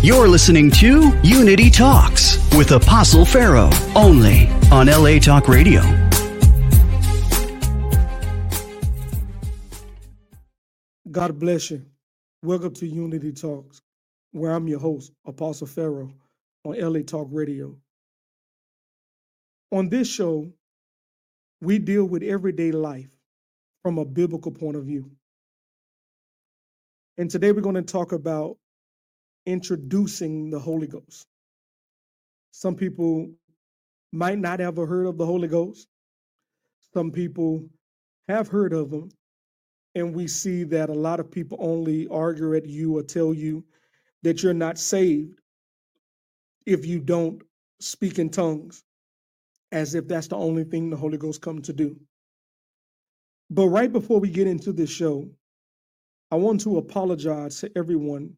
You're listening to Unity Talks with Apostle Pharaoh, only on LA Talk Radio. God bless you. Welcome to Unity Talks, where I'm your host, Apostle Pharaoh, on LA Talk Radio. On this show, we deal with everyday life from a biblical point of view. And today we're going to talk about introducing the Holy Ghost. Some people might not have heard of the Holy Ghost. Some people have heard of him. And we see that a lot of people only argue at you or tell you that you're not saved if you don't speak in tongues, as if that's the only thing the Holy Ghost comes to do. But right before we get into this show, I want to apologize to everyone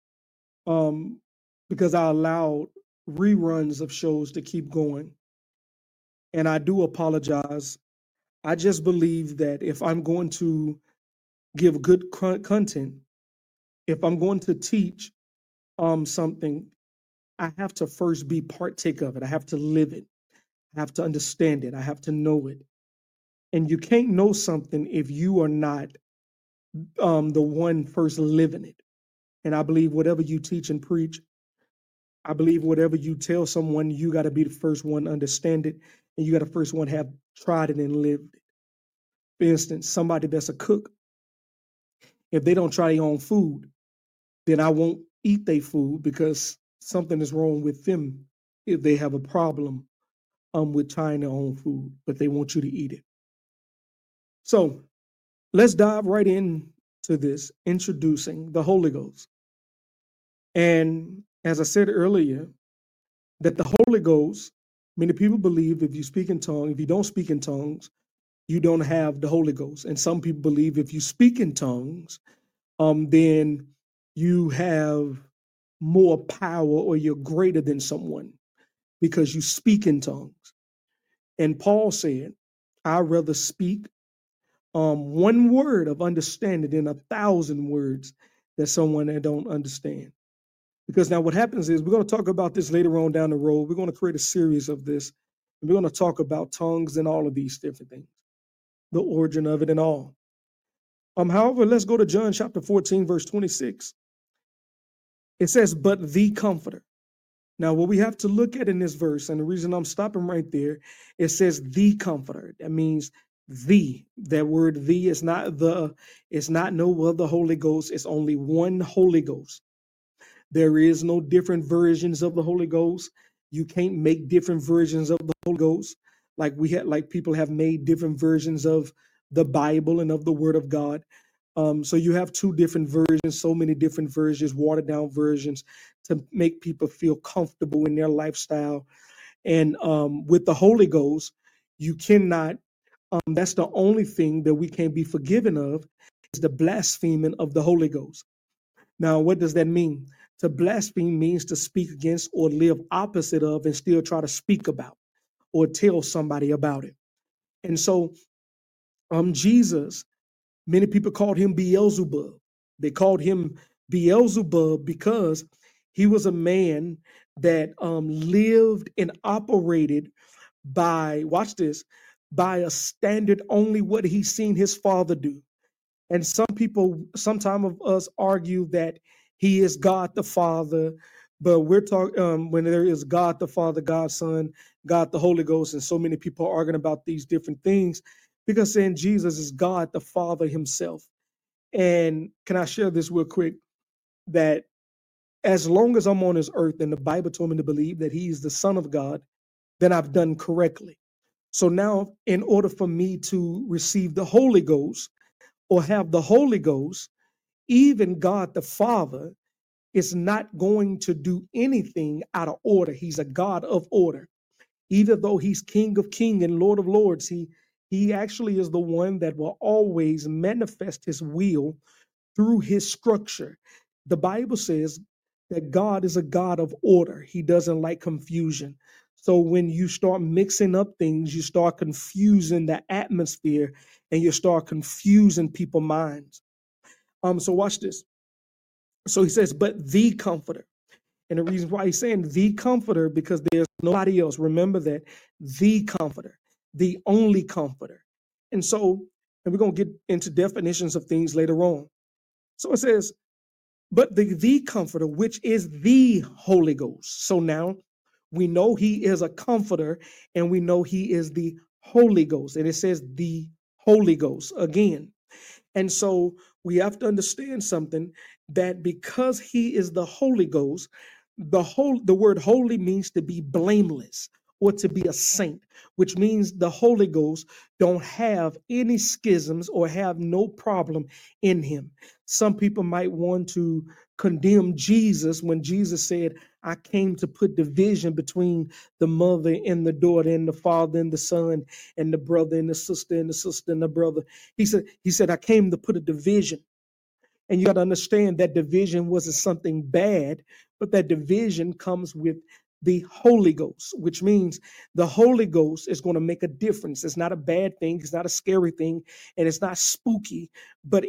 because I allowed reruns of shows to keep going. And I do apologize. I just believe that if I'm going to give good content, if I'm going to teach something, I have to first be partake of it. I have to live it. I have to understand it. I have to know it. And you can't know something if you are not the one first living it. And I believe whatever you teach and preach, I believe whatever you tell someone, you got to be the first one to understand it. And you got to first one have tried it and lived it. For instance, somebody that's a cook, if they don't try their own food, then I won't eat their food because something is wrong with them if they have a problem with trying their own food, but they want you to eat it. So let's dive right into this, introducing the Holy Ghost. And as I said earlier, that the Holy Ghost, many people believe if you speak in tongues, if you don't speak in tongues, you don't have the Holy Ghost. And some people believe if you speak in tongues, then you have more power or you're greater than someone because you speak in tongues. And Paul said, I'd rather speak one word of understanding than 1,000 words that someone that don't understand. Because now what happens is we're going to talk about this later on down the road. We're going to create a series of this. And we're going to talk about tongues and all of these different things, the origin of it and all. However, let's go to John chapter 14, verse 26. It says, but the Comforter. Now, what we have to look at in this verse, and the reason I'm stopping right there, it says the Comforter. That means that word the is not no other Holy Ghost. It's only one Holy Ghost. There is no different versions of the Holy Ghost. You can't make different versions of the Holy Ghost like people have made different versions of the Bible and of the Word of God. So you have two different versions, so many different versions, watered down versions to make people feel comfortable in their lifestyle. And with the Holy Ghost, you cannot, that's the only thing that we can't be forgiven of is the blaspheming of the Holy Ghost. Now, what does that mean? To blaspheme means to speak against or live opposite of and still try to speak about or tell somebody about it. And so Jesus, many people called him Beelzebub. They called him Beelzebub because he was a man that lived and operated by, watch this, by a standard only what he's seen his father do. And some people, sometimes of us argue that he is God the Father, but we're talking when there is God the Father, God Son, God the Holy Ghost, and so many people are arguing about these different things because saying Jesus is God the Father himself. And can I share this real quick? That as long as I'm on this earth and the Bible told me to believe that he is the Son of God, then I've done correctly. So now in order for me to receive the Holy Ghost or have the Holy Ghost, even God the Father is not going to do anything out of order. He's a God of order. Even though he's King of Kings and Lord of Lords, he actually is the one that will always manifest his will through his structure. The Bible says that God is a God of order. He doesn't like confusion. So when you start mixing up things, you start confusing the atmosphere and you start confusing people's minds. So watch this. So he says, but the Comforter. And the reason why he's saying the comforter, because there's nobody else. Remember that, the comforter, the only comforter. And so, and we're going to get into definitions of things later on. So it says, but the comforter, which is the Holy Ghost. So now we know he is a comforter and we know he is the Holy Ghost. And it says the Holy Ghost again. And so we have to understand something, that because he is the Holy Ghost, the word holy means to be blameless or to be a saint, which means the Holy Ghost don't have any schisms or have no problem in him. Some people might want to condemn Jesus when Jesus said, I came to put division between the mother and the daughter, and the father and the son, and the brother and the sister, and the sister and the brother. He said, I came to put a division. And you got to understand that division wasn't something bad, but that division comes with the Holy Ghost, which means the Holy Ghost is going to make a difference. It's not a bad thing. It's not a scary thing. And it's not spooky, but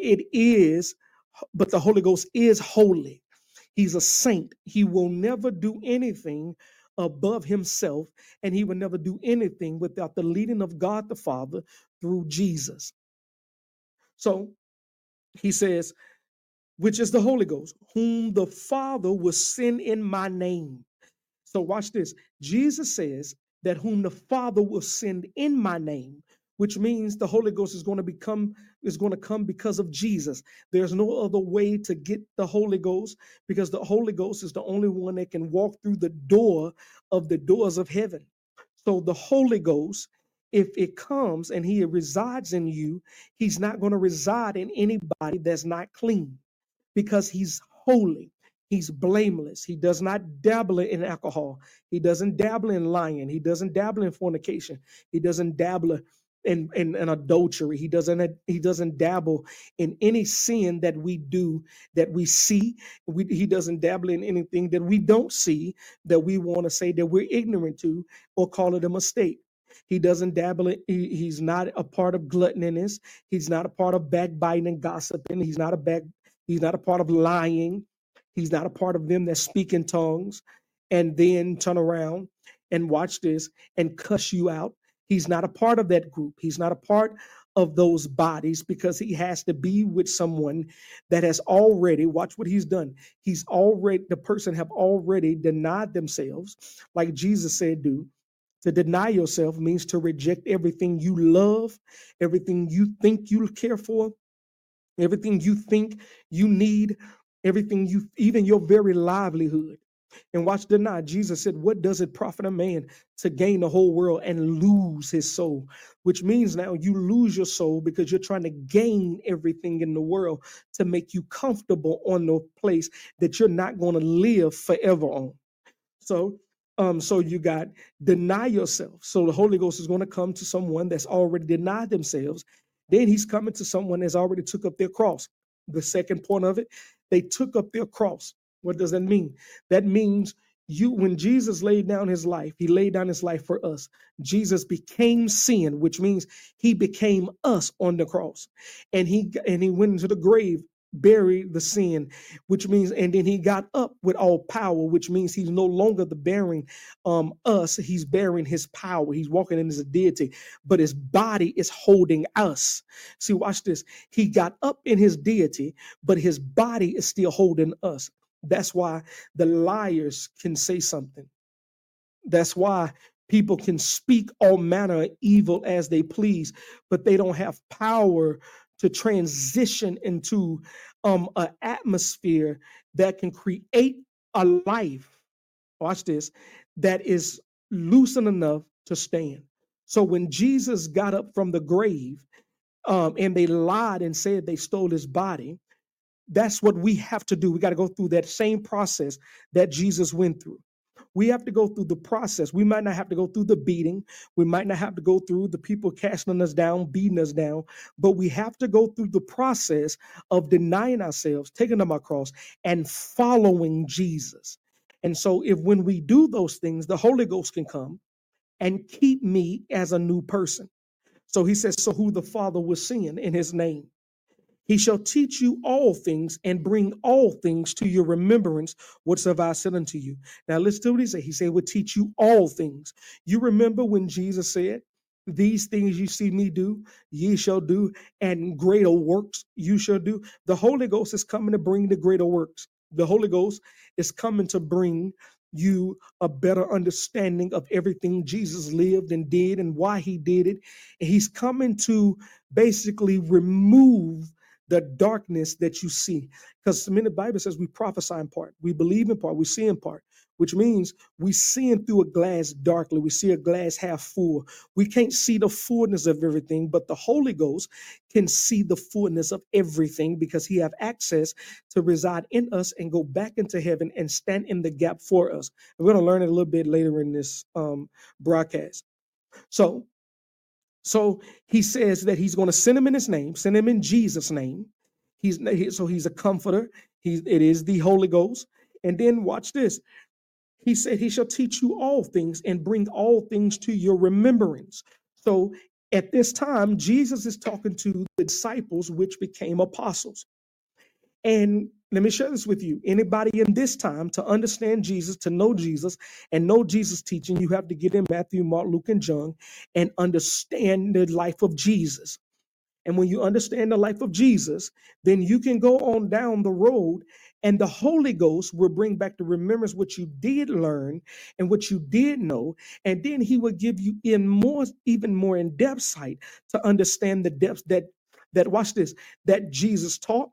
the Holy Ghost is holy. He's a saint. He will never do anything above himself, and he will never do anything without the leading of God the Father through Jesus. So he says, which is the Holy Ghost, whom the Father will send in my name. So watch this. Jesus says that whom the Father will send in my name, which means the Holy Ghost is going to come because of Jesus. There's no other way to get the Holy Ghost, because the Holy Ghost is the only one that can walk through the doors of heaven. So the Holy Ghost, if it comes and he resides in you, he's not going to reside in anybody that's not clean, because he's holy. He's blameless. He does not dabble in alcohol. He doesn't dabble in lying. He doesn't dabble in fornication. He doesn't dabble in adultery. He doesn't dabble in any sin that we do, that we see. He doesn't dabble in anything that we don't see, that we want to say that we're ignorant to or call it a mistake. He doesn't dabble in, he's not a part of gluttoniness. He's not a part of backbiting and gossiping. He's not a part of lying. He's not a part of them that speak in tongues and then turn around and watch this and cuss you out. He's not a part of that group. He's not a part of those bodies, because he has to be with someone that has already, watch what he's done. The person have already denied themselves, like Jesus said, do. To deny yourself means to reject everything you love, everything you think you care for, everything you think you need, even your very livelihood. And watch, deny. Jesus said, what does it profit a man to gain the whole world and lose his soul? Which means now you lose your soul because you're trying to gain everything in the world to make you comfortable on the place that you're not going to live forever on. So you got deny yourself. So the Holy Ghost is going to come to someone that's already denied themselves. Then he's coming to someone that's already took up their cross. The second point of it, they took up their cross. What does that mean? That means when Jesus laid down his life, he laid down his life for us. Jesus became sin, which means he became us on the cross. And he went into the grave, buried the sin, which means, and then he got up with all power, which means he's no longer bearing us, he's bearing his power. He's walking in his deity, but his body is holding us. See, watch this. He got up in his deity, but his body is still holding us. That's why the liars can say something. That's why people can speak all manner of evil as they please, but they don't have power to transition into an atmosphere that can create a life, watch this, that is loosened enough to stand. So when Jesus got up from the grave, and they lied and said they stole his body, that's what we have to do. We got to go through that same process that Jesus went through. We have to go through the process. We might not have to go through the beating. We might not have to go through the people casting us down, beating us down, but we have to go through the process of denying ourselves, taking up our cross, and following Jesus. And so when we do those things, the Holy Ghost can come and keep me as a new person. So he says, so who the Father will send in his name. He shall teach you all things and bring all things to your remembrance whatsoever I said unto you. Now listen to what he said. He said, will teach you all things. You remember when Jesus said, these things you see me do, ye shall do, and greater works you shall do. The Holy Ghost is coming to bring the greater works. The Holy Ghost is coming to bring you a better understanding of everything Jesus lived and did and why he did it. And he's coming to basically remove the darkness that you see. Because the Bible says we prophesy in part, we believe in part, we see in part, which means we seeing through a glass darkly. We see a glass half full. We can't see the fullness of everything, but the Holy Ghost can see the fullness of everything because he have access to reside in us and go back into heaven and stand in the gap for us. And we're going to learn it a little bit later in this broadcast. So he says that he's going to send him in his name, send him in Jesus' name. He's a comforter. It is the Holy Ghost. And then watch this. He said he shall teach you all things and bring all things to your remembrance. So at this time, Jesus is talking to the disciples, which became apostles. And let me share this with you. Anybody in this time to understand Jesus, to know Jesus and know Jesus' teaching, you have to get in Matthew, Mark, Luke, and John and understand the life of Jesus. And when you understand the life of Jesus, then you can go on down the road and the Holy Ghost will bring back to remembrance what you did learn and what you did know. And then he will give you even more in-depth sight to understand the depths that watch this, that Jesus taught,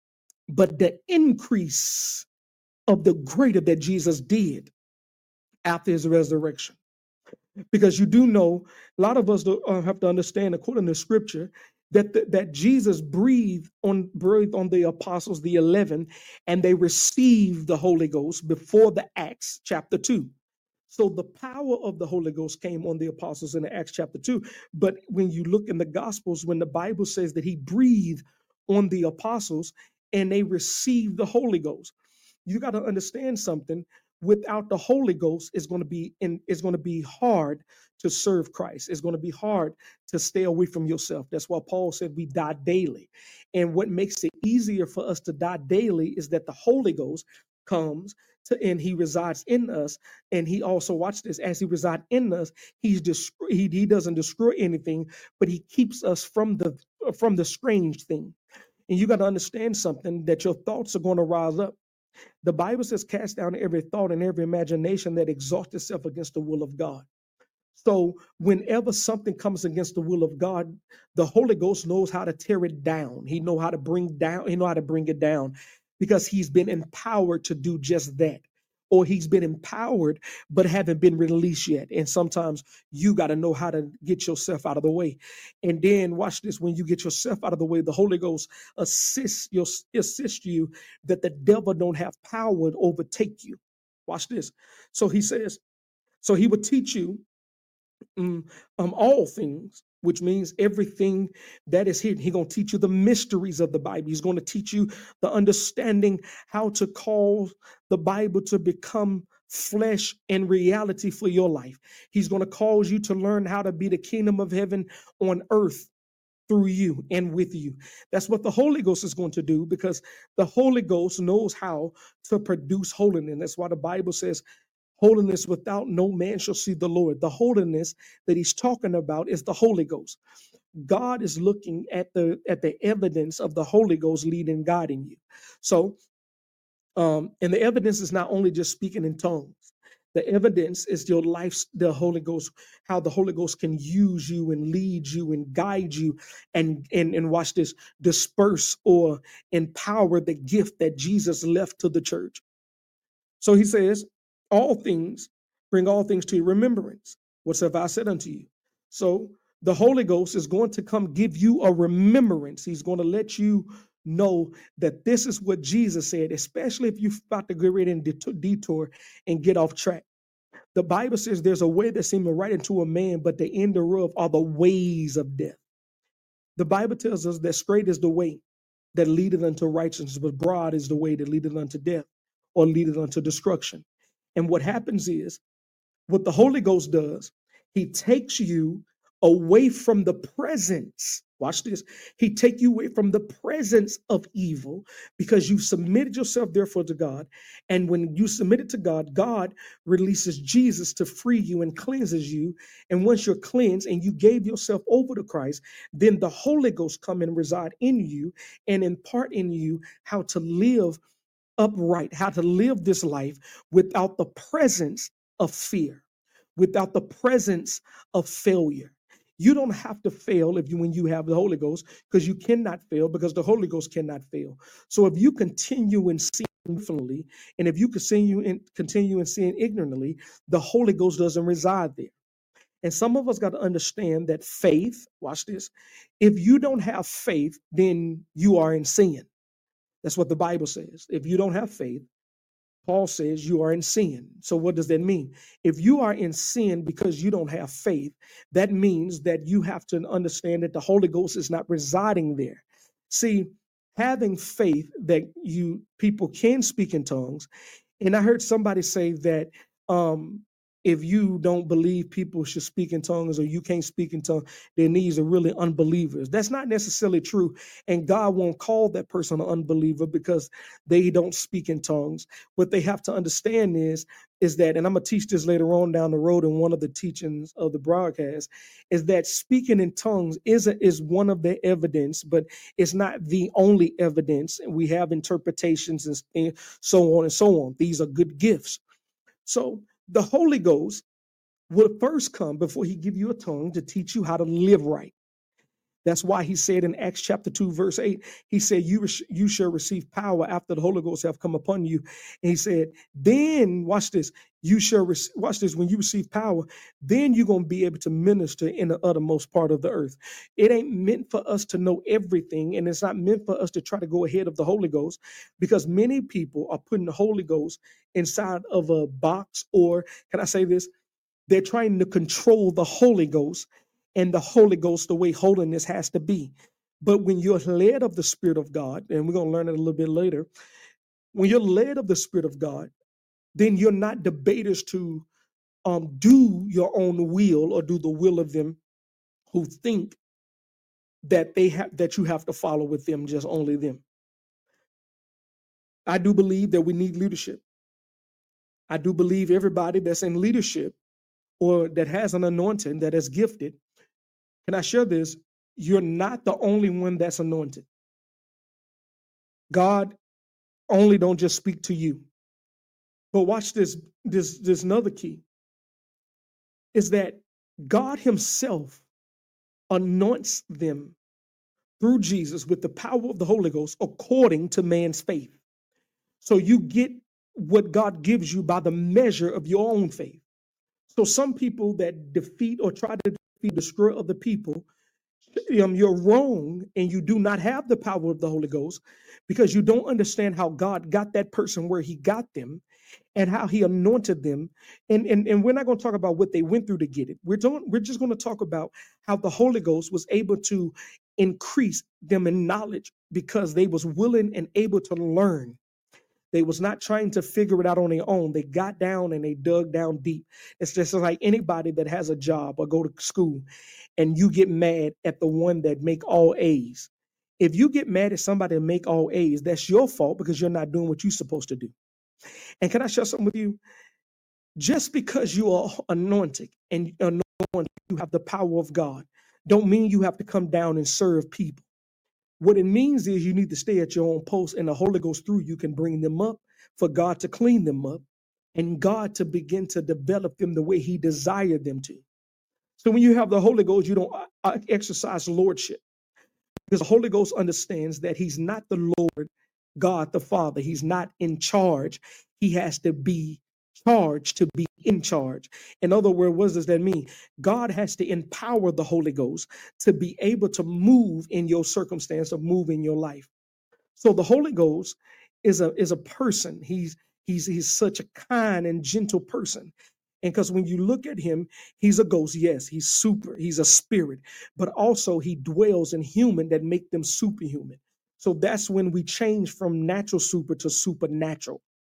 but the increase of the greater that Jesus did after his resurrection. Because you do know, a lot of us have to understand, according to scripture, that Jesus breathed on the apostles, the 11, and they received the Holy Ghost before the Acts chapter 2. So the power of the Holy Ghost came on the apostles in the Acts chapter 2. But when you look in the Gospels, when the Bible says that he breathed on the apostles and they received the Holy Ghost, you got to understand something. Without the Holy Ghost, it's going to be hard to serve Christ. It's going to be hard to stay away from yourself. That's why Paul said we die daily. And what makes it easier for us to die daily is that the Holy Ghost comes and he resides in us. And he also, watch this, as he resides in us, he doesn't destroy anything, but he keeps us from the strange thing. And you got to understand something, that your thoughts are going to rise up. The Bible says, cast down every thought and every imagination that exalts itself against the will of God. So whenever something comes against the will of God, the Holy Ghost knows how to tear it down. He knows how to bring it down because he's been empowered to do just that. Or he's been empowered, but haven't been released yet. And sometimes you got to know how to get yourself out of the way. And then watch this, when you get yourself out of the way, the Holy Ghost assists you that the devil don't have power to overtake you. Watch this. So he says, so he would teach you all things, which means everything that is hidden. He's going to teach you the mysteries of the Bible. He's going to teach you the understanding how to cause the Bible to become flesh and reality for your life. He's going to cause you to learn how to be the kingdom of heaven on earth through you and with you. That's what the Holy Ghost is going to do, because the Holy Ghost knows how to produce holiness. That's why the Bible says, holiness without no man shall see the Lord. The holiness that he's talking about is the Holy Ghost. God is looking at the evidence of the Holy Ghost leading and guiding you. So, and the evidence is not only just speaking in tongues. The evidence is your life, the Holy Ghost, how the Holy Ghost can use you and lead you and guide you and watch this, disperse or empower the gift that Jesus left to the church. So he says, all things, bring all things to your remembrance, whatsoever I said unto you. So the Holy Ghost is going to come give you a remembrance. He's going to let you know that this is what Jesus said, especially if you're about to get ready and detour and get off track. The Bible says there's a way that seems right into a man, but the end thereof are the ways of death. The Bible tells us that straight is the way that leadeth unto righteousness, but broad is the way that leadeth unto death or leadeth unto destruction. And what happens is, what the Holy Ghost does, he takes you away from the presence Watch this. He take you away from the presence of evil because you submitted yourself therefore to God. And when you submit it to God, God releases Jesus to free you and cleanses you. And once you're cleansed and you gave yourself over to Christ, then the Holy Ghost come and reside in you and impart in you how to live upright, how to live this life without the presence of fear, without the presence of failure. You don't have to fail when you have the Holy Ghost, because you cannot fail, because the Holy Ghost cannot fail. So if you continue in sin willfully, and if you continue in sin ignorantly, the Holy Ghost doesn't reside there. And some of us got to understand that faith, watch this, if you don't have faith, then you are in sin. That's what the Bible says. If you don't have faith, Paul says you are in sin. So what does that mean? If you are in sin because you don't have faith, that means that you have to understand that the Holy Ghost is not residing there. See, having faith that people can speak in tongues, and I heard somebody say that if you don't believe people should speak in tongues or you can't speak in tongues, then these are really unbelievers. That's not necessarily true. And God won't call that person an unbeliever because they don't speak in tongues. What they have to understand is that, and I'm going to teach this later on down the road in one of the teachings of the broadcast, is that speaking in tongues is one of the evidence, but it's not the only evidence. We have interpretations and so on and so on. These are good gifts. So the Holy Ghost will first come before he give you a tongue to teach you how to live right. That's why he said in Acts chapter 2, verse 8, he said, you shall receive power after the Holy Ghost have come upon you. And he said, then, watch this, watch this, when you receive power, then you're going to be able to minister in the uttermost part of the earth. It ain't meant for us to know everything, and it's not meant for us to try to go ahead of the Holy Ghost, because many people are putting the Holy Ghost inside of a box, or can I say this? They're trying to control the Holy Ghost and the Holy Ghost the way holiness has to be. But when you're led of the Spirit of God, and we're going to learn it a little bit later, when you're led of the Spirit of God, then you're not debaters to do your own will or do the will of them who think that you have to follow with them, just only them. I do believe that we need leadership. I do believe everybody that's in leadership or that has an anointing, that is gifted. Can I share this? You're not the only one that's anointed. God only don't just speak to you. But watch this another key, is that God himself anoints them through Jesus with the power of the Holy Ghost according to man's faith. So you get what God gives you by the measure of your own faith. So some people that defeat or try to defeat, destroy other people, you're wrong, and you do not have the power of the Holy Ghost because you don't understand how God got that person where he got them and how he anointed them. And we're not going to talk about what they went through to get it. We're just going to talk about how the Holy Ghost was able to increase them in knowledge because they was willing and able to learn. They was not trying to figure it out on their own. They got down and they dug down deep. It's just like anybody that has a job or go to school and you get mad at the one that make all A's. If you get mad at somebody that make all A's, that's your fault because you're not doing what you're supposed to do. And can I share something with you? Just because you are anointed and you have the power of God, don't mean you have to come down and serve people. What it means is you need to stay at your own post, and the Holy Ghost through you can bring them up, for God to clean them up, and God to begin to develop them the way he desired them to. So when you have the Holy Ghost, you don't exercise lordship, because the Holy Ghost understands that he's not the Lord God the Father. He's not in charge. He has to be charged to be in charge. In other words, what does that mean? God has to empower the Holy Ghost to be able to move in your circumstance or move in your life. So the Holy Ghost is a person. He's such a kind and gentle person. And because when you look at him, he's a ghost. Yes, he's a spirit, but also he dwells in human that make them superhuman. So that's when we change from natural super to supernatural.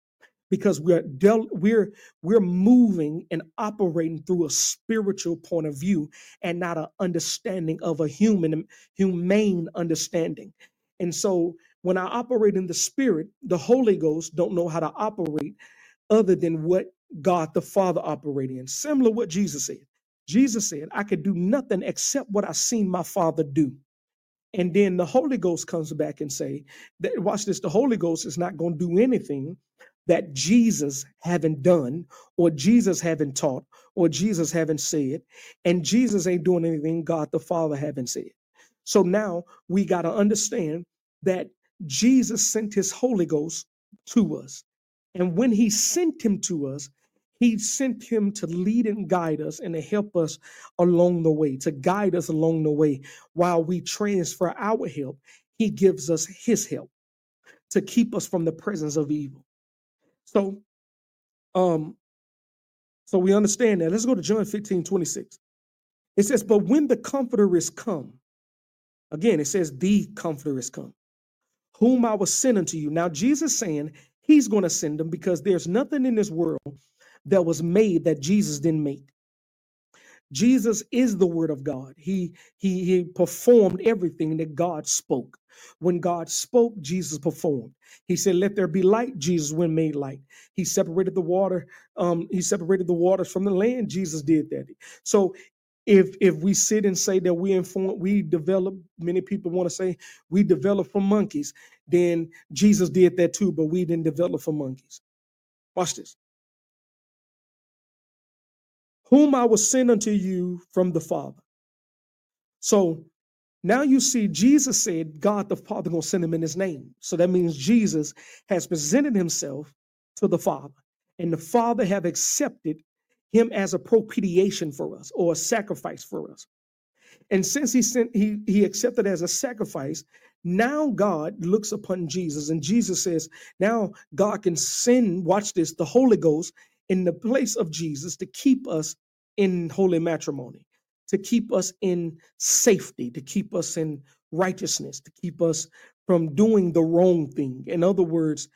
because we're moving and operating through a spiritual point of view and not an understanding of a humane understanding. And so when I operate in the spirit, the Holy Ghost don't know how to operate other than what God the Father operated in. Similar to what Jesus said. Jesus said, I could do nothing except what I seen my Father do. And then the Holy Ghost comes back and say, that, watch this, the Holy Ghost is not going to do anything that Jesus haven't done, or Jesus haven't taught, or Jesus haven't said, and Jesus ain't doing anything God the Father haven't said. So now we got to understand that Jesus sent his Holy Ghost to us. And when he sent him to us, he sent him to lead and guide us and to help us along the way, to guide us along the way. While we transfer our help, he gives us his help to keep us from the presence of evil. So, so we understand that. Let's go to John 15:26. It says, but when the Comforter is come, again, it says the Comforter is come, whom I will send unto you. Now, Jesus saying he's going to send them because there's nothing in this world that was made that Jesus didn't make. Jesus is the word of God. He performed everything that God spoke. When God spoke, Jesus performed. He said, let there be light. Jesus went and made light. He separated the water. He separated the waters from the land. Jesus did that. So if we sit and say that we develop, many people want to say we develop from monkeys, then Jesus did that too, but we didn't develop from monkeys. Watch this. Whom I will send unto you from the Father. So now you see Jesus said God the Father going to send him in his name. So that means Jesus has presented himself to the Father, and the Father have accepted him as a propitiation for us, or a sacrifice for us. And since he accepted as a sacrifice, now God looks upon Jesus, and Jesus says, now God can send, watch this, the Holy Ghost in the place of Jesus to keep us in holy matrimony, to keep us in safety, to keep us in righteousness, to keep us from doing the wrong thing. In other words,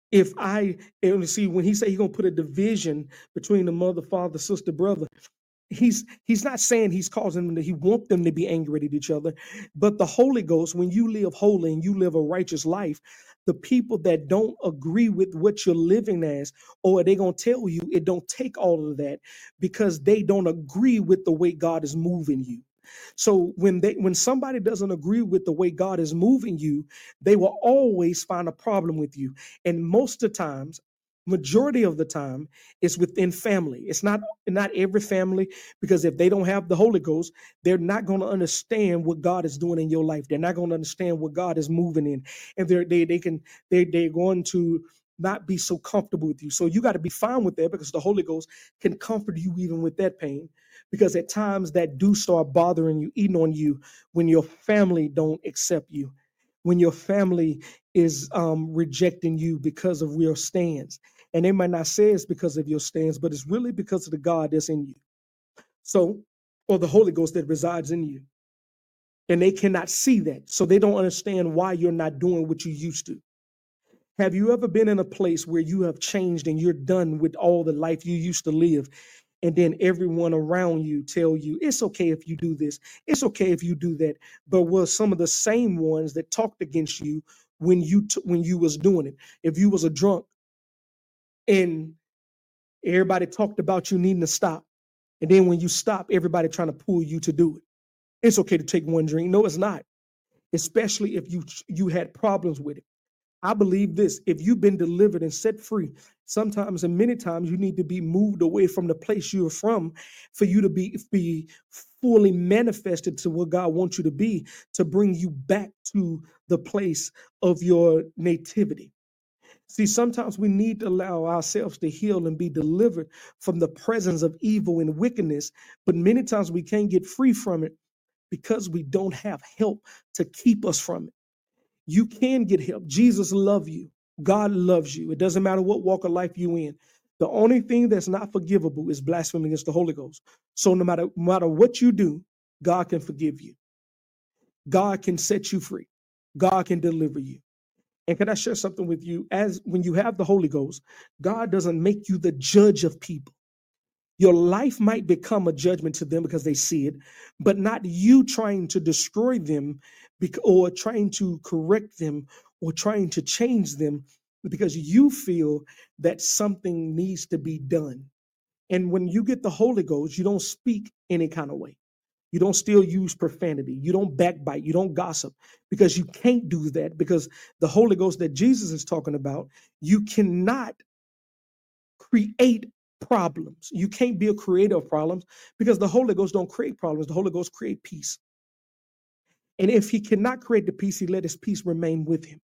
and see, when he say he's going to put a division between the mother, father, sister, brother, he's not saying he's causing them he want them to be angry at each other. But the Holy Ghost, when you live holy and you live a righteous life, the people that don't agree with what you're living as, or they're going to tell you it don't take all of that, because they don't agree with the way God is moving you. So when somebody doesn't agree with the way God is moving you, they will always find a problem with you. And most of the times, majority of the time, it's within family. It's not every family, because if they don't have the Holy Ghost, they're not going to understand what God is doing in your life. They're not going to understand what God is moving in, and they're going to not be so comfortable with you. So you got to be fine with that, because the Holy Ghost can comfort you even with that pain. Because at times that do start bothering you, eating on you, when your family don't accept you, when your family is rejecting you because of your stance. And they might not say it's because of your stance, but it's really because of the God that's in you. So, or the Holy Ghost that resides in you. And they cannot see that. So they don't understand why you're not doing what you used to. Have you ever been in a place where you have changed and you're done with all the life you used to live? And then everyone around you tell you, it's okay if you do this. It's okay if you do that. But were some of the same ones that talked against you when you was doing it. If you was a drunk and everybody talked about you needing to stop, and then when you stop, everybody trying to pull you to do it. It's okay to take one drink. No, it's not. Especially if you had problems with it. I believe this: if you've been delivered and set free, sometimes and many times you need to be moved away from the place you're from for you to be fully manifested to what God wants you to be, to bring you back to the place of your nativity. See, sometimes we need to allow ourselves to heal and be delivered from the presence of evil and wickedness, but many times we can't get free from it because we don't have help to keep us from it. You can get help. Jesus loves you. God loves you. It doesn't matter what walk of life you in. The only thing that's not forgivable is blasphemy against the Holy Ghost. So no matter what you do, God can forgive you. God can set you free. God can deliver you. And can I share something with you? As when you have the Holy Ghost, God doesn't make you the judge of people. Your life might become a judgment to them because they see it, but not you trying to destroy them or trying to correct them or trying to change them because you feel that something needs to be done. And when you get the Holy Ghost, you don't speak any kind of way. You don't still use profanity. You don't backbite. You don't gossip because you can't do that because the Holy Ghost that Jesus is talking about, you cannot create problems. You can't be a creator of problems because the Holy Ghost don't create problems. The Holy Ghost create peace. And if he cannot create the peace, he let his peace remain with him.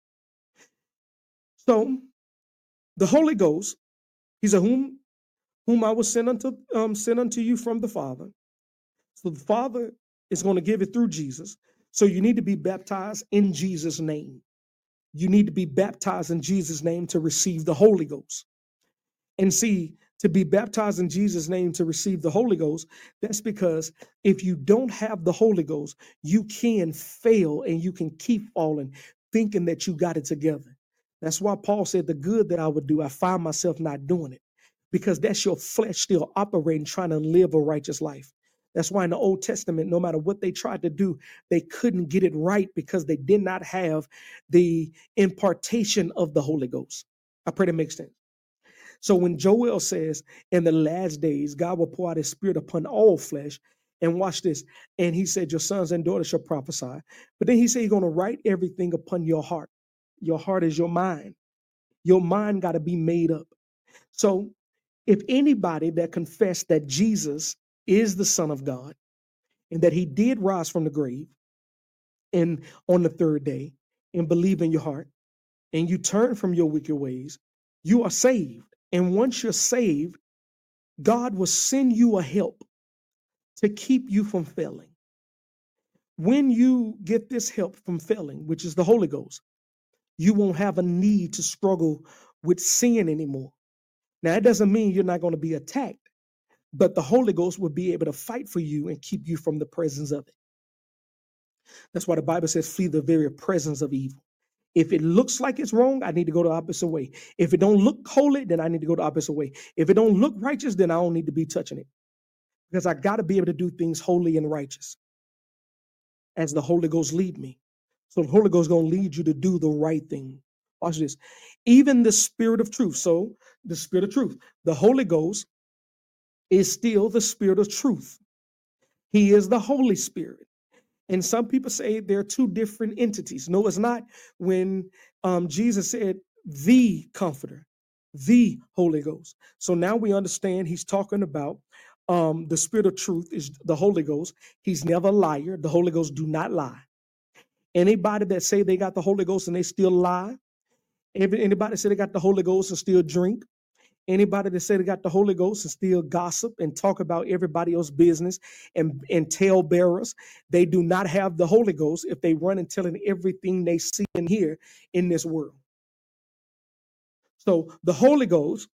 So the Holy Ghost, he said, whom I will send unto you from the Father. So the Father is going to give it through Jesus. So you need to be baptized in Jesus' name. You need to be baptized in Jesus' name to receive the Holy Ghost. And see, to be baptized in Jesus' name to receive the Holy Ghost, that's because if you don't have the Holy Ghost, you can fail and you can keep falling, thinking that you got it together. That's why Paul said, the good that I would do, I find myself not doing it, because that's your flesh still operating, trying to live a righteous life. That's why in the Old Testament, no matter what they tried to do, they couldn't get it right because they did not have the impartation of the Holy Ghost. I pray that makes sense. So when Joel says in the last days, God will pour out his spirit upon all flesh, and watch this. And he said, your sons and daughters shall prophesy. But then he said, he's going to write everything upon your heart. Your heart is your mind. Your mind got to be made up. So if anybody that confessed that Jesus is the Son of God and that he did rise from the grave and on the third day and believe in your heart and you turn from your wicked ways, you are saved. And once you're saved, God will send you a help to keep you from failing. When you get this help from failing, which is the Holy Ghost, you won't have a need to struggle with sin anymore. Now, it doesn't mean you're not going to be attacked, but the Holy Ghost will be able to fight for you and keep you from the presence of it. That's why the Bible says, flee the very presence of evil. If it looks like it's wrong, I need to go the opposite way. If it don't look holy, then I need to go the opposite way. If it don't look righteous, then I don't need to be touching it. Because I got to be able to do things holy and righteous as the Holy Ghost lead me. So the Holy Ghost is going to lead you to do the right thing. Watch this. Even the Spirit of truth. So the Spirit of truth. The Holy Ghost is still the Spirit of truth. He is the Holy Spirit. And some people say they're two different entities. No, it's not. When Jesus said the Comforter, the Holy Ghost. So now we understand he's talking about the Spirit of truth is the Holy Ghost. He's never a liar. The Holy Ghost do not lie. Anybody that say they got the Holy Ghost and they still lie, anybody say they got the Holy Ghost and still drink, anybody that say they got the Holy Ghost and still gossip and talk about everybody else's business and tale bearers, they do not have the Holy Ghost if they run and telling everything they see and hear in this world. So the Holy Ghost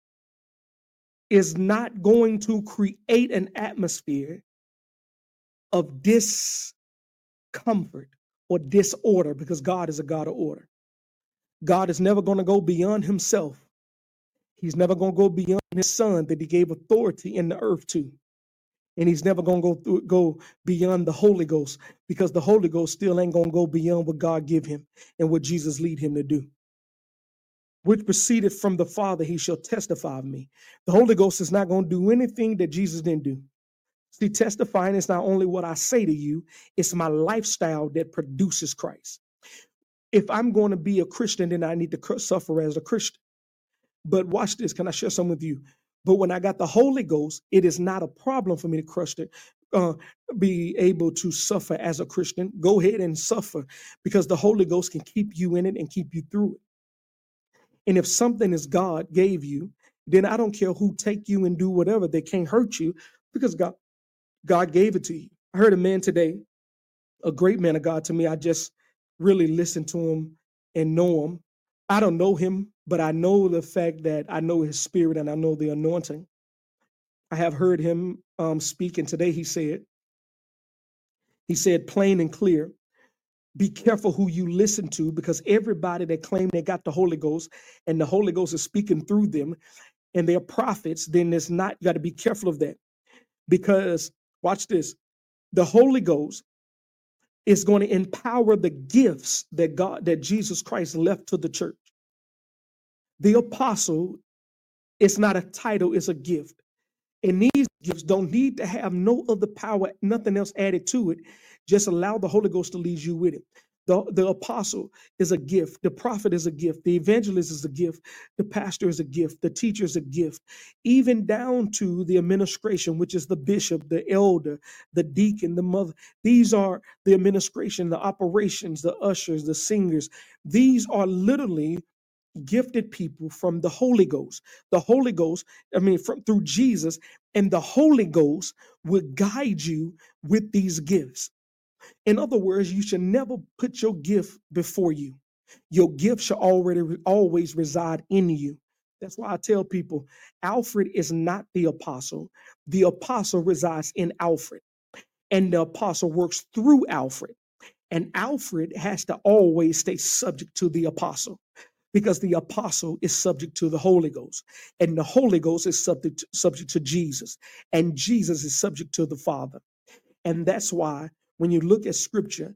is not going to create an atmosphere of discomfort or disorder, because God is a God of order. God is never going to go beyond himself. He's never going to go beyond his son that he gave authority in the earth to. And he's never going to go beyond the Holy Ghost, because the Holy Ghost still ain't going to go beyond what God give him and what Jesus lead him to do. Which proceeded from the Father, he shall testify of me. The Holy Ghost is not going to do anything that Jesus didn't do. See, testifying is not only what I say to you, it's my lifestyle that produces Christ. If I'm going to be a Christian, then I need to suffer as a Christian. But watch this. Can I share something with you? But when I got the Holy Ghost, it is not a problem for me to crush it, be able to suffer as a Christian. Go ahead and suffer, because the Holy Ghost can keep you in it and keep you through it. And if something is God gave you, then I don't care who take you and do whatever. They can't hurt you, because God gave it to you. I heard a man today, a great man of God to me. I just really listened to him and know him. I don't know him, but I know the fact that I know his spirit and I know the anointing. I have heard him speak, and today he said plain and clear, Be careful who you listen to, because everybody that claim they got the Holy Ghost and the Holy Ghost is speaking through them and they're prophets, then it's not, you got to be careful of that. Because watch this, the Holy Ghost is going to empower the gifts that Jesus Christ left to the church. The apostle is not a title, it's a gift. And these gifts don't need to have no other power, nothing else added to it. Just allow the Holy Ghost to lead you with it. The apostle is a gift. The prophet is a gift. The evangelist is a gift. The pastor is a gift. The teacher is a gift. Even down to the administration, which is the bishop, the elder, the deacon, the mother. These are the administration, the operations, the ushers, the singers. These are literally gifted people from the Holy Ghost. The Holy Ghost, through Jesus, and the Holy Ghost will guide you with these gifts. In other words, you should never put your gift before you. Your gift should always reside in you. That's why I tell people, Alfred is not the apostle. The apostle resides in Alfred, and the apostle works through Alfred. And Alfred has to always stay subject to the apostle, because the apostle is subject to the Holy Ghost, and the Holy Ghost is subject to Jesus, and Jesus is subject to the Father. And that's why when you look at scripture,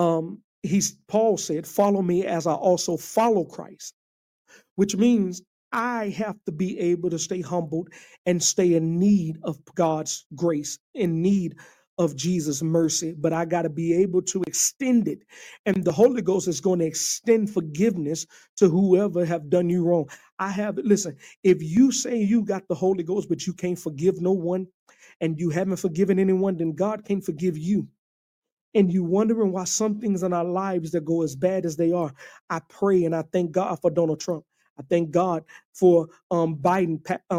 Paul said, follow me as I also follow Christ, which means I have to be able to stay humbled and stay in need of God's grace, in need of Jesus' mercy, but I got to be able to extend it. And the Holy Ghost is going to extend forgiveness to whoever have done you wrong. Listen, if you say you got the Holy Ghost, but you can't forgive no one, and you haven't forgiven anyone, then God can't forgive you. And you wondering why some things in our lives that go as bad as they are. I pray and I thank God for Donald Trump. I thank God for Biden,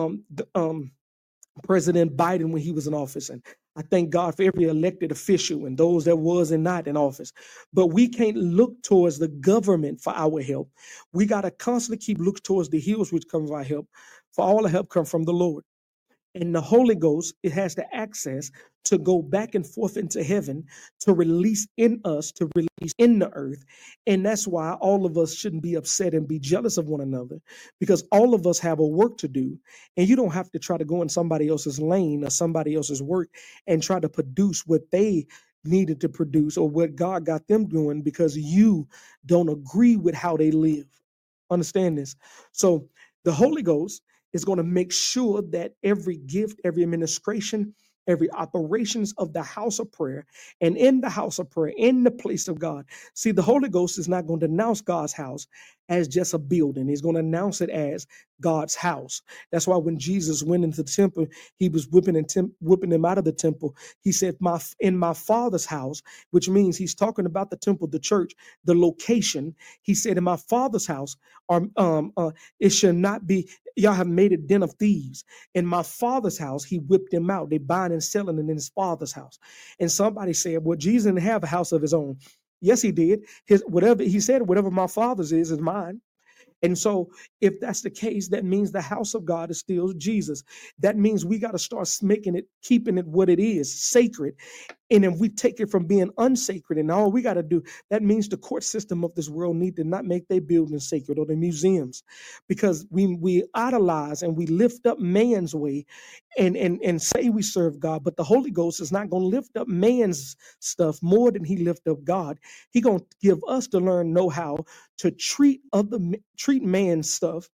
President Biden when he was in office. And I thank God for every elected official and those that was and not in office. But we can't look towards the government for our help. We got to constantly keep looking towards the hills which come our help. For all the help come from the Lord. And the Holy Ghost, it has the access to go back and forth into heaven, to release in us, to release in the earth. And that's why all of us shouldn't be upset and be jealous of one another, because all of us have a work to do. And you don't have to try to go in somebody else's lane or somebody else's work and try to produce what they needed to produce or what God got them doing, because you don't agree with how they live. Understand this. So the Holy Ghost is going to make sure that every gift, every administration, every operations of the house of prayer, and in the house of prayer, in the place of God. See, the Holy Ghost is not going to announce God's house as just a building. He's going to announce it as God's house. That's why when Jesus went into the temple, he was whipping him out of the temple. He said, in my Father's house, which means he's talking about the temple, the church, the location. He said, in my Father's house, it shall not be, y'all have made a den of thieves. In my Father's house, he whipped them out. They buying and selling in his Father's house. And somebody said, well, Jesus didn't have a house of his own. Yes, he did. He said, whatever my Father's is mine. And so if that's the case, that means the house of God is still Jesus. That means we got to start keeping it what it is, sacred. And if we take it from being unsacred and all we got to do, that means the court system of this world need to not make their buildings sacred or the museums, because we idolize and we lift up man's way and say we serve God. But the Holy Ghost is not going to lift up man's stuff more than he lift up God. He going to give us to know how to treat man's stuff,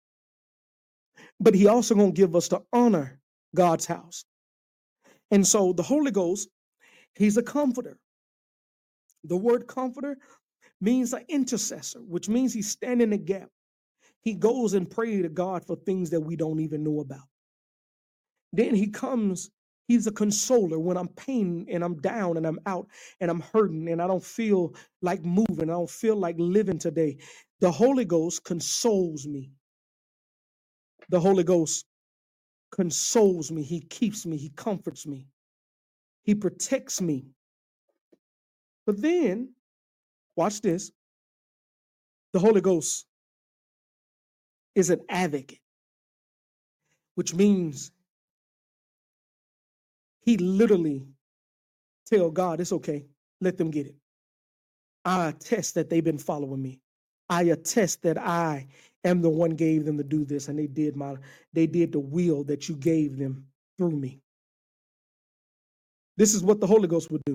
but he also going to give us to honor God's house. And so the Holy Ghost, he's a comforter. The word comforter means an intercessor, which means he's standing the gap. He goes and prays to God for things that we don't even know about. Then he's a consoler when I'm pain and I'm down and I'm out and I'm hurting and I don't feel like moving. I don't feel like living today. The Holy Ghost consoles me. The Holy Ghost consoles me. He keeps me. He comforts me. He protects me. But then, watch this. The Holy Ghost is an advocate, which means he literally tell God, it's okay, let them get it. I attest that they've been following me. I attest that I am the one gave them to do this, and they did the will that you gave them through me. This is what the Holy Ghost would do.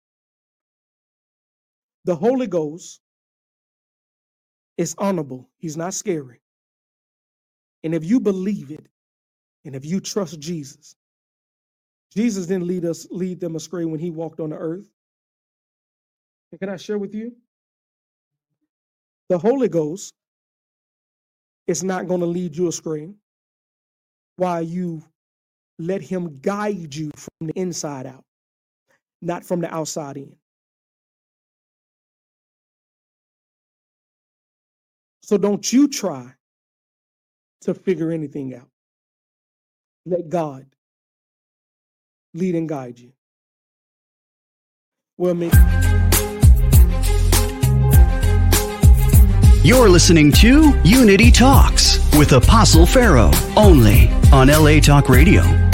The Holy Ghost is honorable. He's not scary. And if you believe it, and if you trust Jesus, Jesus didn't lead them astray when he walked on the earth. And can I share with you? The Holy Ghost is not going to lead you astray while you let him guide you from the inside out, not from the outside in. So don't you try to figure anything out. Let God lead and guide you. Well, You're listening to Unity Talks with Apostle Pharaoh, only on LA Talk Radio.